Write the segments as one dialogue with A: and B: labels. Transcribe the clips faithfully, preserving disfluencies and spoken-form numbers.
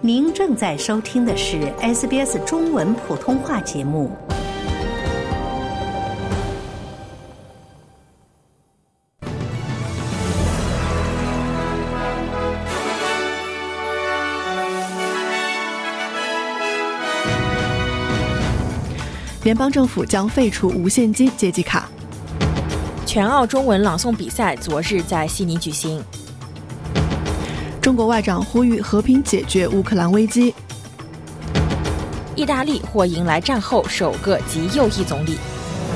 A: 您正在收听的是 S B S 中文普通话节目。
B: 联邦政府将废除无现金借记卡。
C: 全澳中文朗诵比赛昨日在悉尼举行。
B: 中国外长呼吁和平解决乌克兰危机。
C: 意大利或迎来战后首个极右翼总理。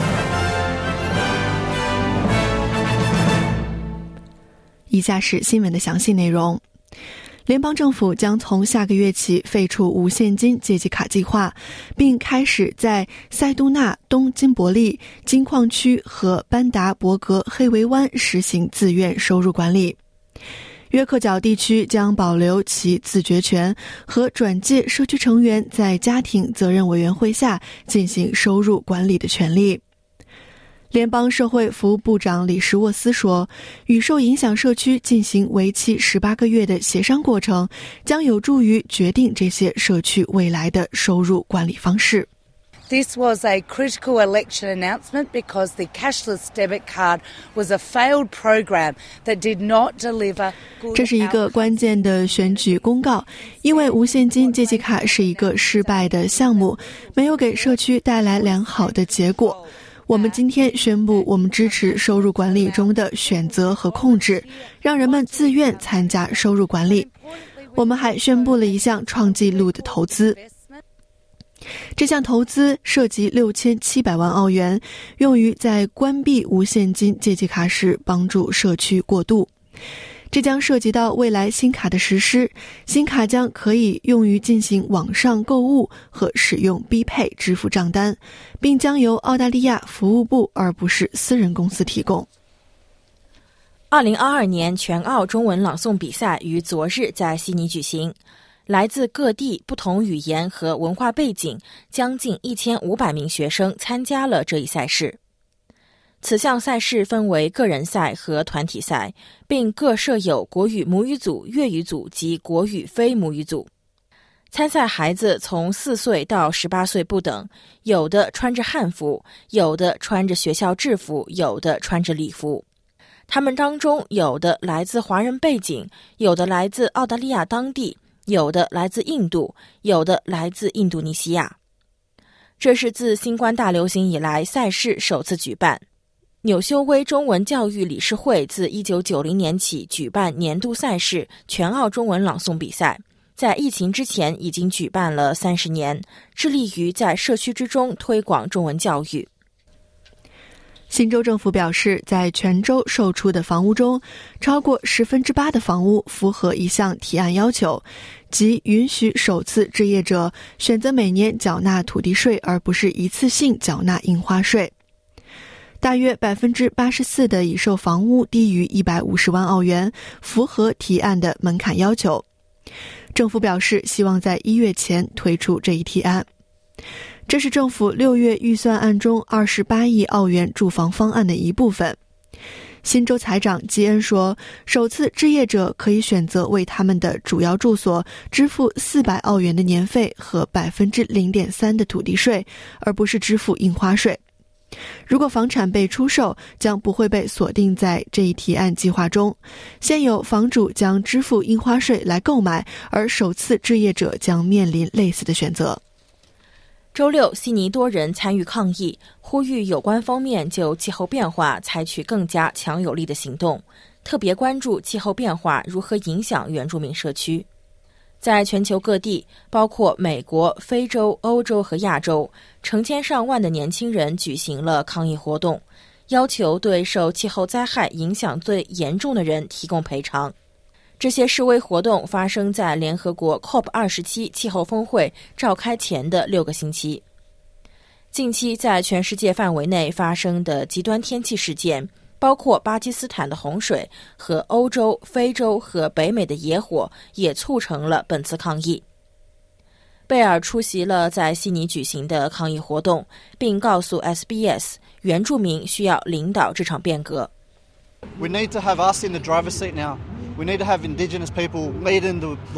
B: 以下是新闻的详细内容。联邦政府将从下个月起废除无现金借记卡计划，并开始在塞都纳、东金伯利、金矿区和班达伯格黑维湾实行自愿收入管理。约克角地区将保留其自决权和转介社区成员在家庭责任委员会下进行收入管理的权利。联邦社会服务部长李什沃斯说，与受影响社区进行为期十八个月的协商过程，将有助于决定这些社区未来的收入管理方式。
D: This was a critical election announcement because the cashless debit card was a failed program that did not deliver good outcomes.
B: 这是一个关键的选举公告，因为无现金借记卡是一个失败的项目，没有给社区带来良好的结果。我们今天宣布，我们支持收入管理中的选择和控制，让人们自愿参加收入管理。我们还宣布了一项创纪录的投资。这项投资涉及六千七百万澳元，用于在关闭无现金借记卡时帮助社区过渡。这将涉及到未来新卡的实施，新卡将可以用于进行网上购物和使用 B Pay 支付账单，并将由澳大利亚服务部而不是私人公司提供。
C: 二零二二年全澳中文朗诵比赛于昨日在悉尼举行，来自各地不同语言和文化背景将近一千五百名学生参加了这一赛事。此项赛事分为个人赛和团体赛，并各设有国语母语组、粤语组及国语非母语组。参赛孩子从四岁到十八岁不等，有的穿着汉服，有的穿着学校制服，有的穿着礼服。他们当中有的来自华人背景，有的来自澳大利亚当地，有的来自印度，有的来自印度尼西亚。这是自新冠大流行以来赛事首次举办。纽修威中文教育理事会自一九九零年起举办年度赛事全澳中文朗诵比赛，在疫情之前已经举办了三十年，致力于在社区之中推广中文教育。
B: 新州政府表示，在全州售出的房屋中，超过十分之八的房屋符合一项提案要求，即允许首次置业者选择每年缴纳土地税，而不是一次性缴纳印花税。大约 百分之八十四 的已售房屋低于一百五十万澳元，符合提案的门槛要求。政府表示希望在一月前推出这一提案。这是政府六月预算案中二十八亿澳元住房方案的一部分。新州财长基恩说，首次置业者可以选择为他们的主要住所支付四百澳元的年费和 百分之零点三 的土地税，而不是支付印花税。如果房产被出售，将不会被锁定在这一提案计划中。现有房主将支付印花税来购买，而首次置业者将面临类似的选择。
C: 周六，悉尼多人参与抗议，呼吁有关方面就气候变化采取更加强有力的行动，特别关注气候变化如何影响原住民社区。在全球各地，包括美国、非洲、欧洲和亚洲，成千上万的年轻人举行了抗议活动，要求对受气候灾害影响最严重的人提供赔偿。这些示威活动发生在联合国 C O P 二十七 气候峰会召开前的六个星期。近期在全世界范围内发生的极端天气事件，包括巴基斯坦的洪水和欧洲、非洲和北美的野火，也促成了本次抗议。贝尔出席了在悉尼举行的抗议活动，并告诉 S B S 原住民需要领导这场变革。
E: We need to have us in the driver's seat now. We need to have Indigenous people leading the, the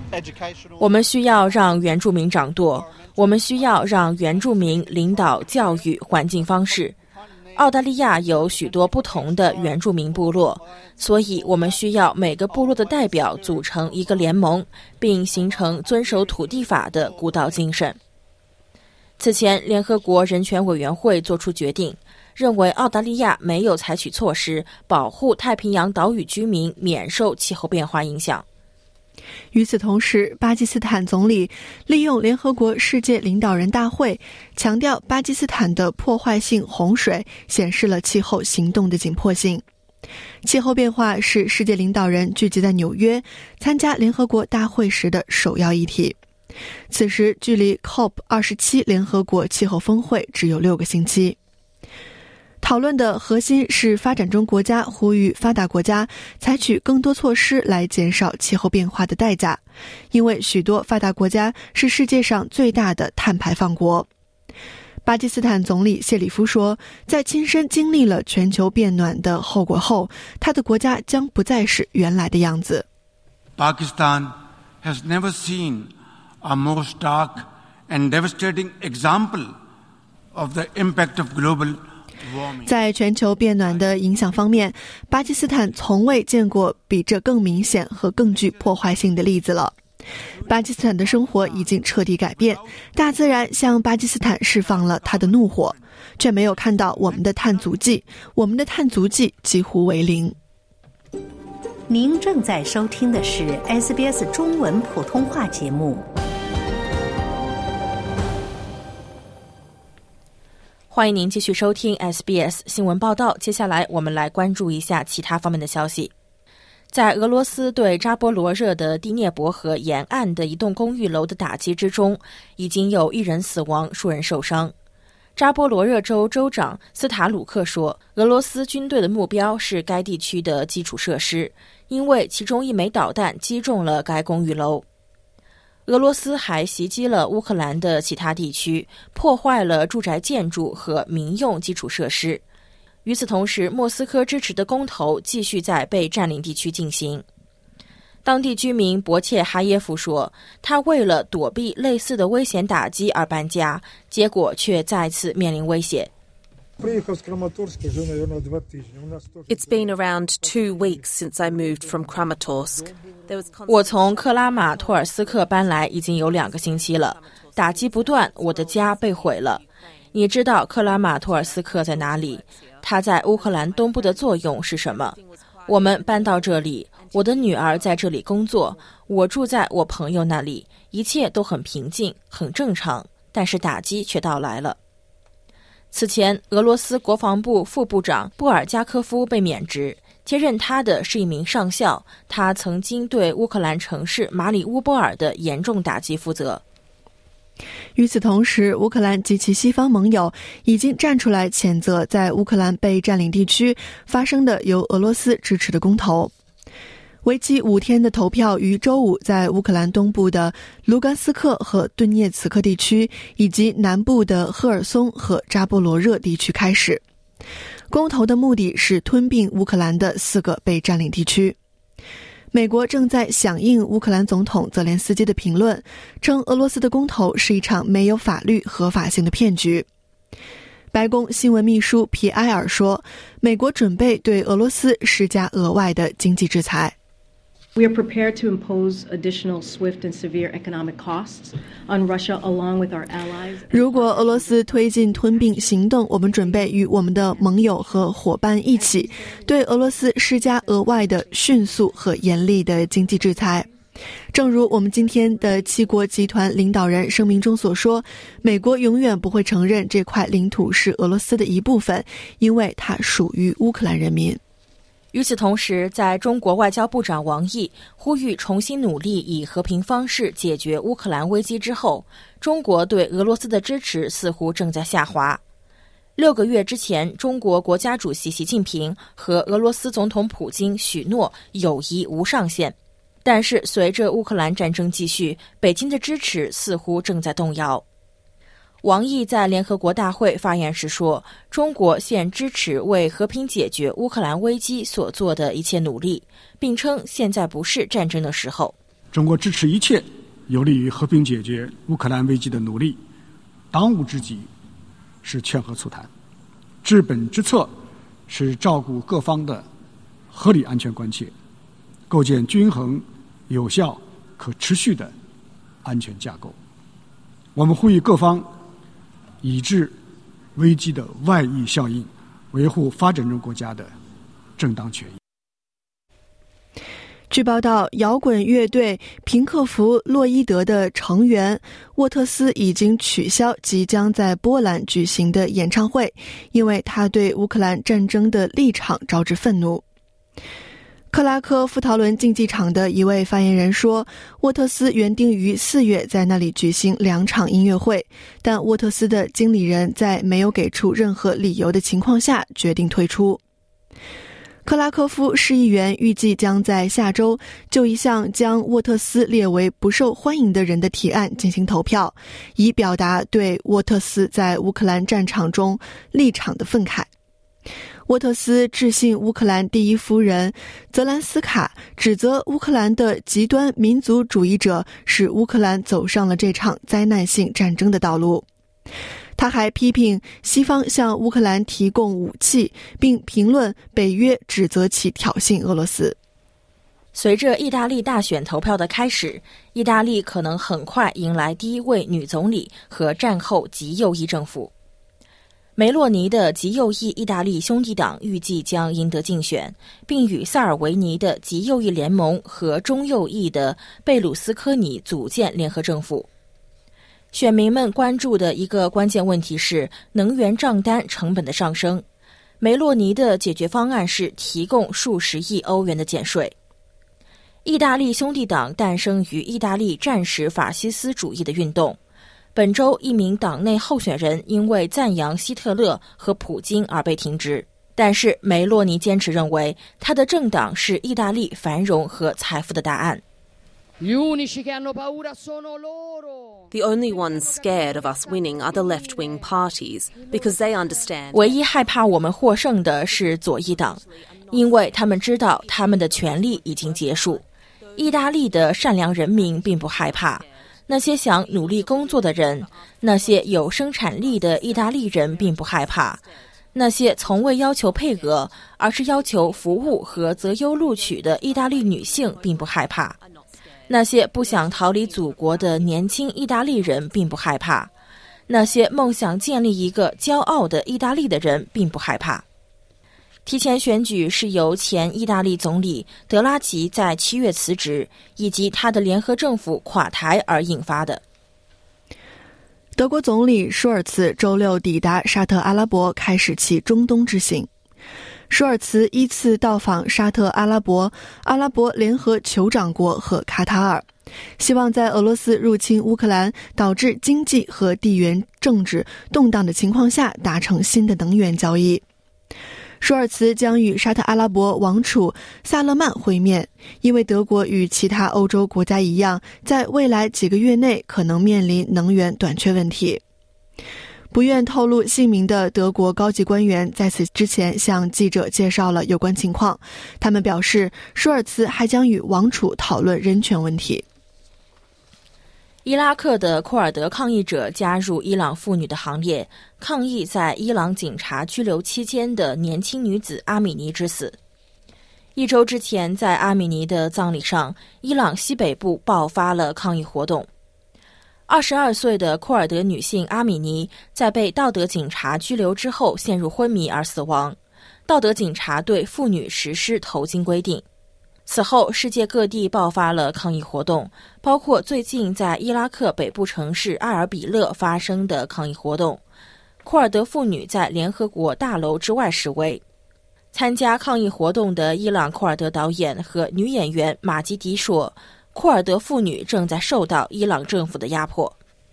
C: 我们需要让原住民掌舵，我们需要让原住民领导教育环境方式。澳大利亚有许多不同的原住民部落，所以我们需要每个部落的代表组成一个联盟，并形成遵守土地法的古道精神。此前，联合国人权委员会作出决定，认为澳大利亚没有采取措施保护太平洋岛屿居民免受气候变化影响。
B: 与此同时，巴基斯坦总理利用联合国世界领导人大会，强调巴基斯坦的破坏性洪水显示了气候行动的紧迫性。气候变化是世界领导人聚集在纽约参加联合国大会时的首要议题。此时距离 C O P 二十七 联合国气候峰会只有六个星期。讨论的核心是发展中国家呼吁发达国家采取更多措施来减少气候变化的代价，因为许多发达国家是世界上最大的碳排放国。巴基斯坦总理谢里夫说，在亲身经历了全球变暖的后果后，他的国家将不再是原来的样子。
E: Pakistan has never seen a more stark and devastating example of the impact of global
B: 在全球变暖的影响方面，巴基斯坦从未见过比这更明显和更具破坏性的例子了。巴基斯坦的生活已经彻底改变，大自然向巴基斯坦释放了它的怒火，却没有看到我们的碳足迹，我们的碳足迹几乎为零。
A: 您正在收听的是 S B S 中文普通话节目。
C: 欢迎您继续收听 S B S 新闻报道。接下来我们来关注一下其他方面的消息。在俄罗斯对扎波罗热的第聂伯河沿岸的一栋公寓楼的打击之中，已经有一人死亡，数人受伤。扎波罗热州州长斯塔鲁克说，俄罗斯军队的目标是该地区的基础设施，因为其中一枚导弹击中了该公寓楼。俄罗斯还袭击了乌克兰的其他地区，破坏了住宅建筑和民用基础设施。与此同时，莫斯科支持的公投继续在被占领地区进行。当地居民博切哈耶夫说，他为了躲避类似的危险打击而搬家，结果却再次面临威胁。
F: It's been around two weeks since I moved from Kramatorsk.
C: 我从克拉马托尔斯克搬来已经有两个星期了，打击不断，我的家被毁了。你知道克拉马托尔斯克在哪里？它在乌克兰东部的作用是什么？我们搬到这里，我的女儿在这里工作，我住在我朋友那里，一切都很平静，很正常，但是打击却到来了。此前，俄罗斯国防部副部长布尔加科夫被免职，接任他的是一名上校，他曾经对乌克兰城市马里乌波尔的严重打击负责。
B: 与此同时，乌克兰及其西方盟友已经站出来谴责在乌克兰被占领地区发生的由俄罗斯支持的公投。为期五天的投票于周五在乌克兰东部的卢甘斯克和顿涅茨克地区，以及南部的赫尔松和扎波罗热地区开始。公投的目的是吞并乌克兰的四个被占领地区。美国正在响应乌克兰总统泽连斯基的评论，称俄罗斯的公投是一场没有法律合法性的骗局。白宫新闻秘书皮埃尔说，美国准备对俄罗斯施加额外的经济制裁。
G: We are prepared to impose additional swift and severe economic costs on Russia along with our allies.
B: 如果俄罗斯推进吞并行动，我们准备与我们的盟友和伙伴一起，对俄罗斯施加额外的、迅速和严厉的经济制裁。正如我们今天的七国集团领导人声明中所说，美国永远不会承认这块领土是俄罗斯的一部分，因为它属于乌克兰人民。
C: 与此同时，在中国外交部长王毅呼吁重新努力以和平方式解决乌克兰危机之后，中国对俄罗斯的支持似乎正在下滑。六个月之前，中国国家主席习近平和俄罗斯总统普京许诺友谊无上限，但是随着乌克兰战争继续，北京的支持似乎正在动摇。王毅在联合国大会发言时说，中国现支持为和平解决乌克兰危机所做的一切努力，并称现在不是战争的时候。
H: 中国支持一切有利于和平解决乌克兰危机的努力，当务之急是劝和促谈，治本之策是照顾各方的合理安全关切，构建均衡、有效、可持续的安全架构。我们呼吁各方抑制危机的外溢效应，维护发展中国家的正当权益。
B: 据报道，摇滚乐队平克·弗洛伊德的成员沃特斯已经取消即将在波兰举行的演唱会，因为他对乌克兰战争的立场招致愤怒。克拉科夫陶伦竞技场的一位发言人说，沃特斯原定于四月在那里举行两场音乐会，但沃特斯的经理人在没有给出任何理由的情况下决定退出。克拉科夫市议员预计将在下周就一项将沃特斯列为不受欢迎的人的提案进行投票，以表达对沃特斯在乌克兰战场中立场的愤慨。沃特斯致信乌克兰第一夫人泽兰斯卡，指责乌克兰的极端民族主义者使乌克兰走上了这场灾难性战争的道路。他还批评西方向乌克兰提供武器，并评论北约指责其挑衅俄罗斯。
C: 随着意大利大选投票的开始，意大利可能很快迎来第一位女总理和战后极右翼政府。梅洛尼的极右翼意大利兄弟党预计将赢得竞选，并与萨尔维尼的极右翼联盟和中右翼的贝鲁斯科尼组建联合政府。选民们关注的一个关键问题是能源账单成本的上升。梅洛尼的解决方案是提供数十亿欧元的减税。意大利兄弟党诞生于意大利战时法西斯主义的运动。本周，一名党内候选人因为赞扬希特勒和普京而被停职，但是梅洛尼坚持认为他的政党是意大利繁荣和财富的答案。
F: The only ones scared of us winning are the left-wing parties, because they understand.
C: 唯一害怕我们获胜的是左翼党，因为他们知道他们的权利已经结束。意大利的善良人民并不害怕。那些想努力工作的人，那些有生产力的意大利人并不害怕，那些从未要求配额，而是要求服务和择优录取的意大利女性并不害怕，那些不想逃离祖国的年轻意大利人并不害怕，那些梦想建立一个骄傲的意大利的人并不害怕。提前选举是由前意大利总理德拉吉在七月辞职，以及他的联合政府垮台而引发的。
B: 德国总理舒尔茨周六抵达沙特阿拉伯，开始其中东之行。舒尔茨依次到访沙特阿拉伯、阿拉伯联合酋长国和卡塔尔，希望在俄罗斯入侵乌克兰导致经济和地缘政治动荡的情况下达成新的能源交易。舒尔茨将与沙特阿拉伯王储萨勒曼会面，因为德国与其他欧洲国家一样，在未来几个月内可能面临能源短缺问题。不愿透露姓名的德国高级官员在此之前向记者介绍了有关情况，他们表示舒尔茨还将与王储讨论人权问题。
C: 伊拉克的库尔德抗议者加入伊朗妇女的行列，抗议在伊朗警察拘留期间的年轻女子阿米尼之死。一周之前，在阿米尼的葬礼上，伊朗西北部爆发了抗议活动。二十二岁的库尔德女性阿米尼在被道德警察拘留之后陷入昏迷而死亡。道德警察对妇女实施头巾规定。此后，世界各地爆发了抗议活动，包括最近在伊拉克北部城市阿尔比勒发生的抗议活动。库尔德妇女在联合国大楼之外示威。参加抗议活动的伊朗库尔德导演和女演员马吉迪说，库尔德妇女正在受到伊朗政府的压迫。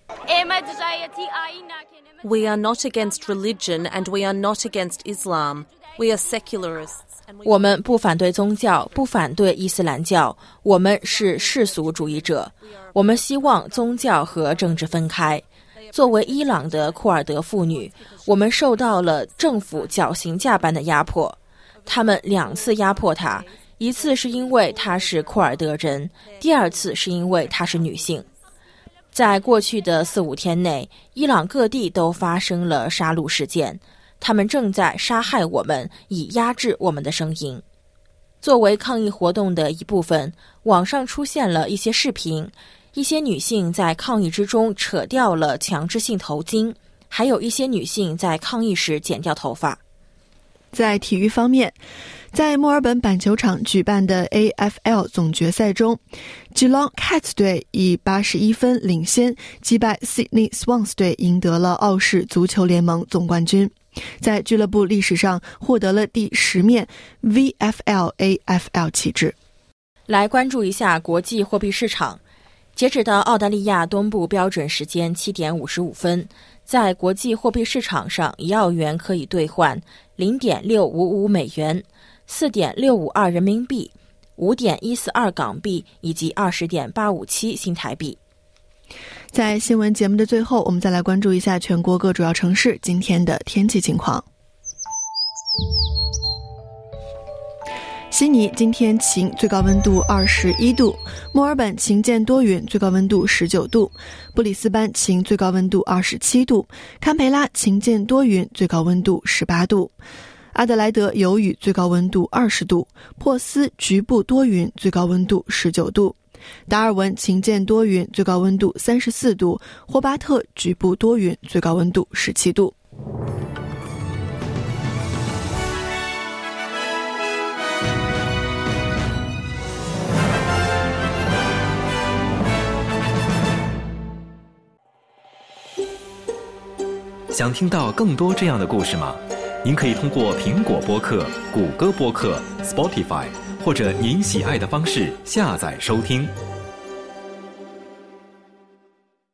F: We are not against religion and we are not against Islam. We are secularists.
C: 我们不反对宗教，不反对伊斯兰教，我们是世俗主义者。我们希望宗教和政治分开。作为伊朗的库尔德妇女，我们受到了政府绞刑架般的压迫。他们两次压迫她， 一次是因为她是库尔德人，第二次是因为她是女性。在过去的四五天内，伊朗各地都发生了杀戮事件，他们正在杀害我们，以压制我们的声音。作为抗议活动的一部分，网上出现了一些视频，一些女性在抗议之中扯掉了强制性头巾，还有一些女性在抗议时剪掉头发。
B: 在体育方面，在墨尔本板球场举办的 A F L 总决赛中， Geelong Cats 队以八十一分领先击败 Sydney Swans 队，赢得了澳式足球联盟总冠军，在俱乐部历史上获得了第十面 V F L A F L 旗帜。
C: 来关注一下国际货币市场。截止到澳大利亚东部标准时间七点五十五分，在国际货币市场上，一澳元可以兑换 零点六五五美元、四点六五二人民币、五点一四二港币以及二十点八五七新台币。
B: 在新闻节目的最后，我们再来关注一下全国各主要城市今天的天气情况。悉尼今天晴，最高温度二十一度；墨尔本晴间多云，最高温度十九度；布里斯班晴，最高温度二十七度；堪培拉晴间多云，最高温度十八度；阿德莱德有雨，最高温度二十度；珀斯局部多云，最高温度十九度；达尔文晴间多云，最高温度三十四度；霍巴特局部多云，最高温度十七度。
I: 想听到更多这样的故事吗？您可以通过苹果播客、谷歌播客、Spotify 或者您喜爱的方式下载收听。